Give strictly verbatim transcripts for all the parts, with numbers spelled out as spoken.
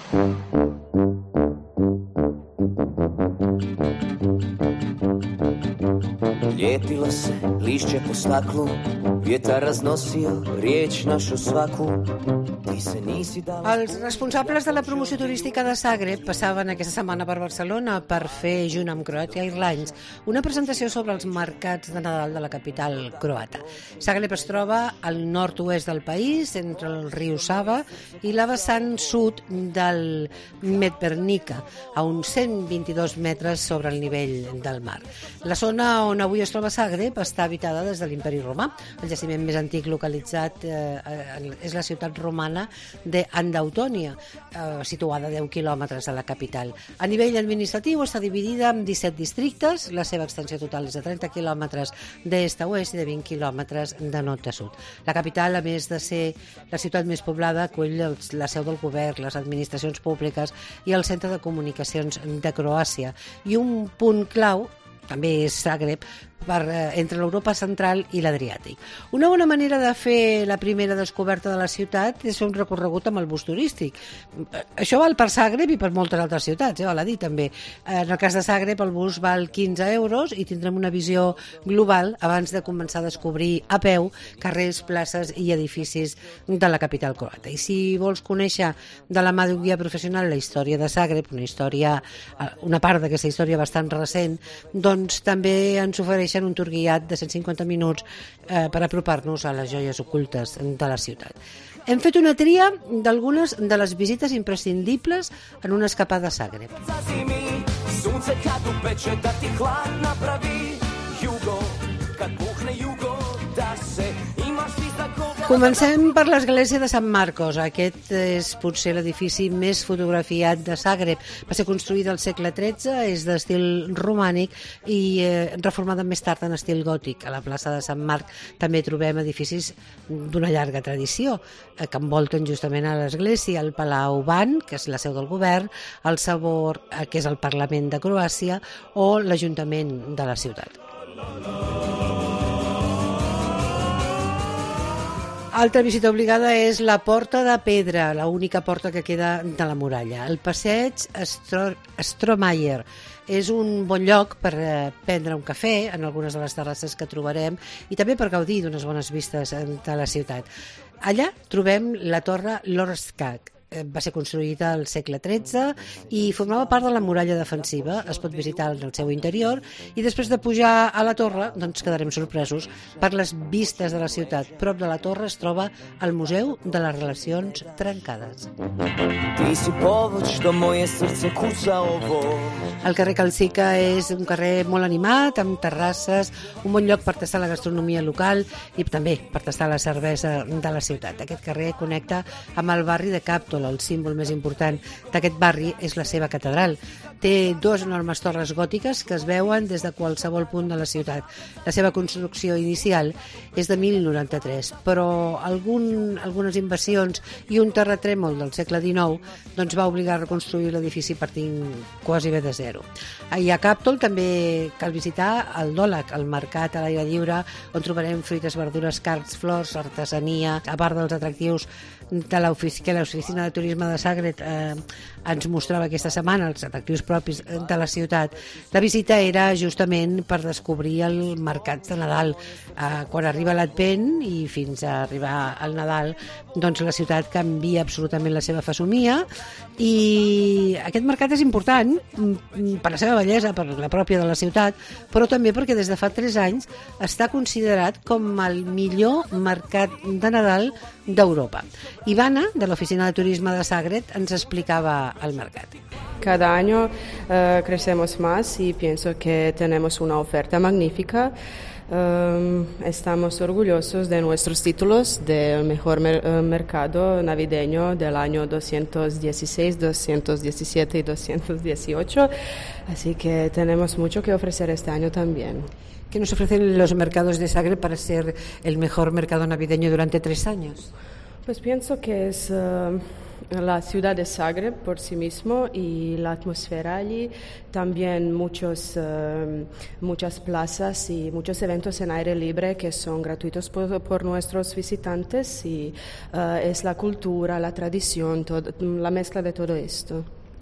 Lijepilo se lišće po staklu, vjetar raznosio riječ našu svaku. Els responsables de la promoció turística de Zagreb passaven aquesta setmana per Barcelona per fer, junt amb Croatia Airlines, una presentació sobre els mercats de Nadal de la capital croata. Zagreb es troba al nord-oest del país, entre el riu Sava i la vessant sud del Medvednica, a uns cent vint-i-dos metres sobre el nivell del mar. La zona on avui es troba Zagreb està habitada des de l'Imperi Romà. El jaciment més antic localitzat eh, és la ciutat romana d'Andautònia, eh, situada a deu quilòmetres de la capital. A nivell administratiu està dividida en disset districtes, la seva extensió total és de trenta quilòmetres d'est a oest i de vint quilòmetres de nord a sud. La capital, a més de ser la ciutat més poblada, acull la seu del govern, les administracions públiques i el centre de comunicacions de Croàcia. I un punt clau també és Zagreb, per, eh, entre l'Europa central i l'Adriàtic. Una bona manera de fer la primera descoberta de la ciutat és fer un recorregut amb el bus turístic. Això val per Zagreb i per moltes altres ciutats, eh, val a dir també. En el cas de Zagreb el bus val quinze euros i tindrem una visió global abans de començar a descobrir a peu carrers, places i edificis de la capital croata. I si vols conèixer de la mà d'un guia professional la història de Zagreb, una història, una part d'aquesta història bastant recent, doncs també ens ofereixen un tour guiat de cent cinquanta minuts eh, per apropar-nos a les joies ocultes de la ciutat. Hem fet una tria d'algunes de les visites imprescindibles en una escapada a Zagreb. Comencem per l'església de Sant Marcos. Aquest és potser l'edifici més fotografiat de Zagreb. Va ser construïda al segle tretze, és d'estil romànic i eh, reformada més tard en estil gòtic. A la plaça de Sant Marc també trobem edificis d'una llarga tradició eh, que envolten justament a l'església, el Palau Ban, que és la seu del govern, el Sabor, eh, que és el Parlament de Croàcia, o l'Ajuntament de la ciutat. Altra visita obligada és la Porta de Pedra, l'única porta que queda de la muralla. El passeig Stromayer és un bon lloc per prendre un cafè en algunes de les terrasses que trobarem i també per gaudir d'unes bones vistes de la ciutat. Allà trobem la Torre Lorskak. Va ser construïda al segle tretze i formava part de la muralla defensiva. Es pot visitar en el seu interior i després de pujar a la torre doncs quedarem sorpresos per les vistes de la ciutat. Prop de la torre es troba el Museu de les Relacions Trencades. El carrer Calcica és un carrer molt animat, amb terrasses, un bon lloc per tastar la gastronomia local i també per tastar la cervesa de la ciutat. Aquest carrer connecta amb el barri de Kaptol. El símbol més important d'aquest barri és la seva catedral. Té dues enormes torres gòtiques que es veuen des de qualsevol punt de la ciutat. La seva construcció inicial és de mil noranta-tres, però algun, algunes invasions i un terratrèmol del segle dinou doncs va obligar a reconstruir l'edifici partint quasi bé de zero. I a Kaptol també cal visitar el Dòlag, el mercat a l'aire lliure, on trobarem fruites, verdures, cards, flors, artesania, a part dels atractius de l'oficina, l'oficina de turisme de Zagreb eh, ens mostrava aquesta setmana, els atractius propis de la ciutat. La visita era justament per descobrir el mercat de Nadal. Eh, quan arriba l'Advent i fins a arribar al Nadal, doncs la ciutat canvia absolutament la seva fesomia i aquest mercat és important per la seva bellesa, per la pròpia de la ciutat, però també perquè des de fa tres anys està considerat com el millor mercat de Nadal d'Europa. Ivana, de l'Oficina de Turisme de Zagreb, ens explicava el mercat. Cada año uh, crecemos más y pienso que tenemos una oferta magnífica. Um, estamos orgullosos de nuestros títulos del mejor mer- uh, mercado navideño del año doscientos dieciséis, doscientos diecisiete y doscientos dieciocho, así que tenemos mucho que ofrecer este año también. ¿Qué nos ofrecen los mercados de Zagreb para ser el mejor mercado navideño durante tres años? Pues pienso que es uh, la ciudad de Zagreb por sí mismo y la atmósfera allí, también muchos, uh, muchas plazas y muchos eventos en aire libre que son gratuitos por, por nuestros visitantes y uh, es la cultura, la tradición, todo, la mezcla de todo esto.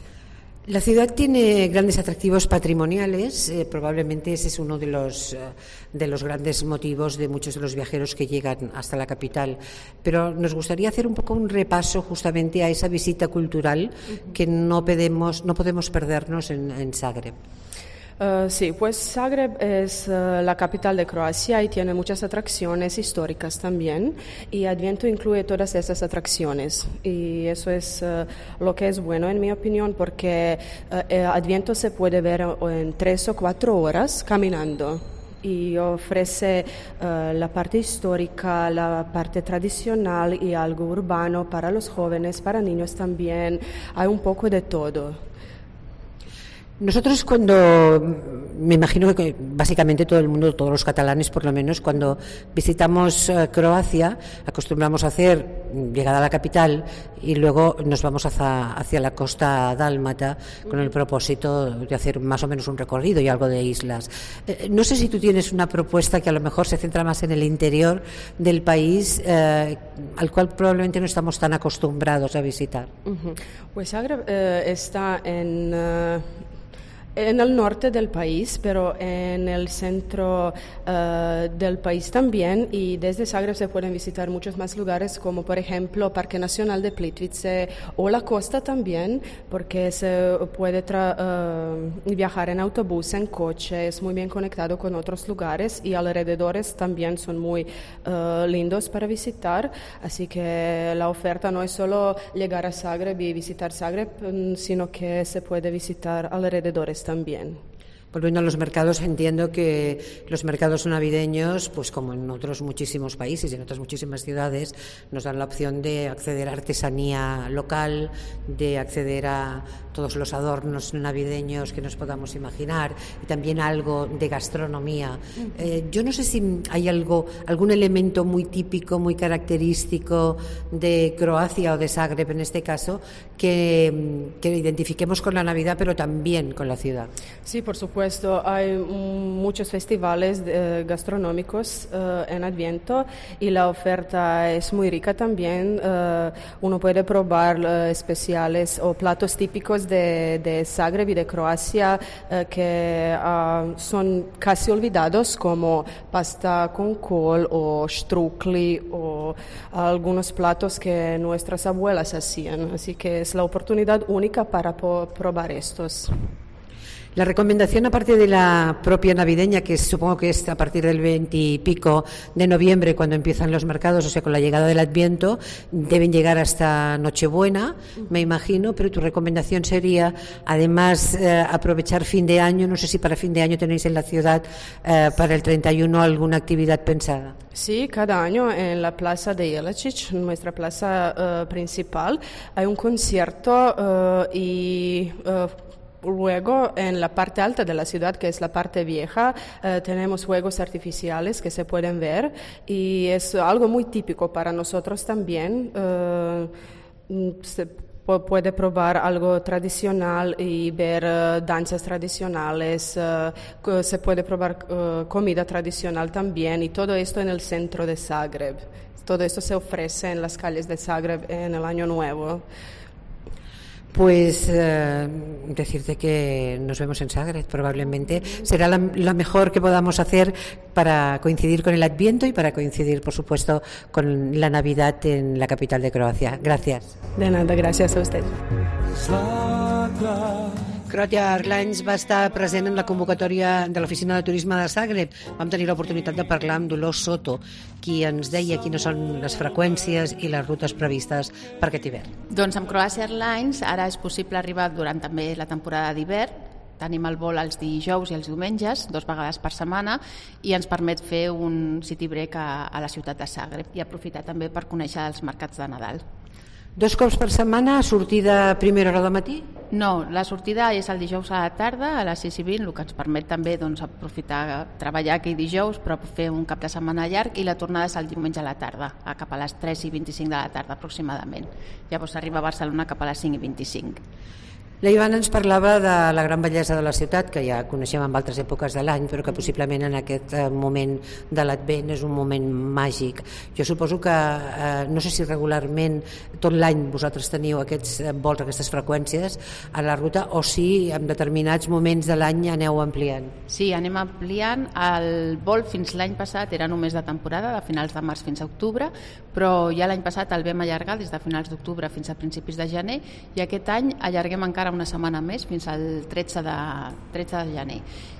La ciudad tiene grandes atractivos patrimoniales, eh, probablemente ese es uno de los, eh, de los grandes motivos de muchos de los viajeros que llegan hasta la capital, pero nos gustaría hacer un poco un repaso justamente a esa visita cultural uh-huh. que no podemos, no podemos perdernos en, en Zagreb. Uh, sí, pues Zagreb es uh, la capital de Croacia y tiene muchas atracciones históricas también y Adviento incluye todas esas atracciones y eso es uh, lo que es bueno en mi opinión porque uh, eh, Adviento se puede ver en tres o cuatro horas caminando y ofrece uh, la parte histórica, la parte tradicional y algo urbano para los jóvenes, para niños también, hay un poco de todo. Nosotros cuando, me imagino que básicamente todo el mundo, todos los catalanes por lo menos, cuando visitamos uh, Croacia, acostumbramos a hacer llegada a la capital y luego nos vamos hacia, hacia la costa dálmata con el propósito de hacer más o menos un recorrido y algo de islas. Eh, no sé si tú tienes una propuesta que a lo mejor se centra más en el interior del país, eh, al cual probablemente no estamos tan acostumbrados a visitar. Uh-huh. Pues Zagreb eh, está en... Uh... En el norte del país, pero en el centro uh, del país también, y desde Zagreb se pueden visitar muchos más lugares, como por ejemplo Parque Nacional de Plitvice o la costa también, porque se puede tra- uh, viajar en autobús, en coche, es muy bien conectado con otros lugares y alrededores también son muy uh, lindos para visitar, así que la oferta no es solo llegar a Zagreb y visitar Zagreb, sino que se puede visitar alrededores también. Volviendo a los mercados, entiendo que los mercados navideños, pues como en otros muchísimos países y en otras muchísimas ciudades, nos dan la opción de acceder a artesanía local, de acceder a todos los adornos navideños que nos podamos imaginar y también algo de gastronomía. Eh, yo no sé si hay algo, algún elemento muy típico, muy característico de Croacia o de Zagreb en este caso, que, que identifiquemos con la Navidad, pero también con la ciudad. Sí, por supuesto. Hay muchos festivales eh, gastronómicos eh, en Adviento y la oferta es muy rica también. Eh, uno puede probar eh, especiales o platos típicos de, de Zagreb y de Croacia eh, que uh, son casi olvidados, como pasta con col o štrukli o algunos platos que nuestras abuelas hacían. Así que es la oportunidad única para po- probar estos. La recomendación, aparte de la propia navideña, que supongo que es a partir del veinte y pico de noviembre, cuando empiezan los mercados, o sea, con la llegada del Adviento, deben llegar hasta Nochebuena, me imagino, pero tu recomendación sería, además, eh, aprovechar fin de año. No sé si para fin de año tenéis en la ciudad, eh, para el treinta y uno, alguna actividad pensada. Sí, cada año en la plaza de Jelačić, nuestra plaza uh, principal, hay un concierto uh, y... Uh, Luego, en la parte alta de la ciudad, que es la parte vieja, eh, tenemos fuegos artificiales que se pueden ver y es algo muy típico para nosotros también. Eh, se puede probar algo tradicional y ver uh, danzas tradicionales, uh, se puede probar uh, comida tradicional también y todo esto en el centro de Zagreb. Todo esto se ofrece en las calles de Zagreb en el Año Nuevo. Pues eh, decirte que nos vemos en Zagreb, probablemente será la, lo mejor que podamos hacer para coincidir con el Adviento y para coincidir, por supuesto, con la Navidad en la capital de Croacia. Gracias. De nada, gracias a usted. Croatia Airlines va estar present en la convocatòria de l'Oficina de Turisme de Zagreb. Vam tenir l'oportunitat de parlar amb Dolors Soto, qui ens deia quines són les freqüències i les rutes previstes per aquest hivern. Doncs amb Croatia Airlines ara és possible arribar durant també la temporada d'hivern. Tenim el vol els dijous i els diumenges, dues vegades per setmana, i ens permet fer un city break a, a la ciutat de Zagreb i aprofitar també per conèixer els mercats de Nadal. Dos cops per setmana, sortida a primera hora del matí? No, la sortida és el dijous a la tarda a les sis i vint, el que ens permet també doncs, aprofitar, treballar aquell dijous però fer un cap de setmana llarg, i la tornada és el diumenge a la tarda, a cap a les tres i vint-i-cinc de la tarda aproximadament. Llavors arriba a Barcelona cap a les cinc i vint-i-cinc. La Ivana ens parlava de la gran bellesa de la ciutat, que ja coneixem en altres èpoques de l'any, però que possiblement en aquest moment de l'Advent és un moment màgic. Jo suposo que, eh, no sé si regularment tot l'any vosaltres teniu aquests vols, aquestes freqüències a la ruta, o si en determinats moments de l'any aneu ampliant. Sí, anem ampliant. El vol fins l'any passat era només de temporada, de finals de març fins a octubre, però ja l'any passat el vam allargar des de finals d'octubre fins a principis de gener, i aquest any allarguem encara una setmana més, fins al tretze de, tretze de gener.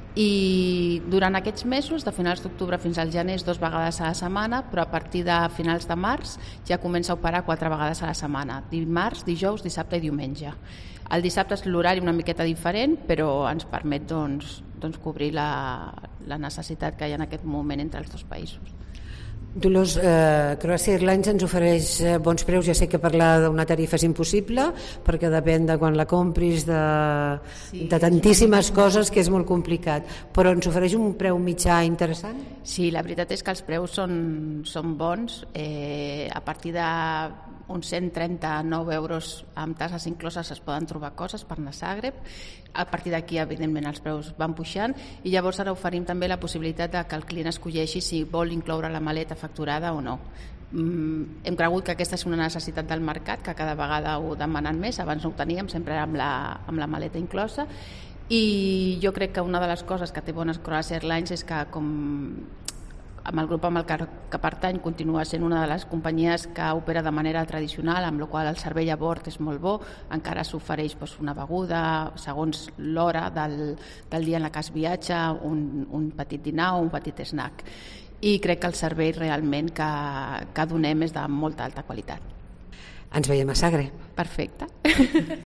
I durant aquests mesos, de finals d'octubre fins al gener, és dues vegades a la setmana, però a partir de finals de març ja comença a operar quatre vegades a la setmana, dimarts, dijous, dissabte i diumenge. El dissabte és l'horari una miqueta diferent, però ens permet doncs, doncs cobrir la, la necessitat que hi ha en aquest moment entre els dos països. Dolors, eh, Croatia Airlines ens ofereix eh, bons preus. Ja sé que parlar d'una tarifa és impossible perquè depèn de quan la compris, de, sí, de tantíssimes coses, que és molt complicat, però ens ofereix un preu mitjà interessant? Sí, la veritat és que els preus són, són bons. Eh, a partir de uns cent trenta-nou euros amb tasses incloses es poden trobar coses per anar a Zagreb. A partir d'aquí, evidentment, els preus van pujant, i llavors ara oferim també la possibilitat de que el client escolleixi si vol incloure la maleta facturada o no. Mm, hem cregut que aquesta és una necessitat del mercat, que cada vegada ho demanen més. Abans no ho teníem, sempre amb la, amb la maleta inclosa, i jo crec que una de les coses que té bones Croatia Airlines és que, com amb el grup amb el que pertany, continua sent una de les companyies que opera de manera tradicional, amb la qual el servei a bord és molt bo. Encara s'ofereix doncs, una beguda segons l'hora del, del dia en què es viatja, un, un petit dinar o un petit snack, i crec que el servei realment que, que donem és de molta alta qualitat. Ens veiem a Zagreb. Perfecte.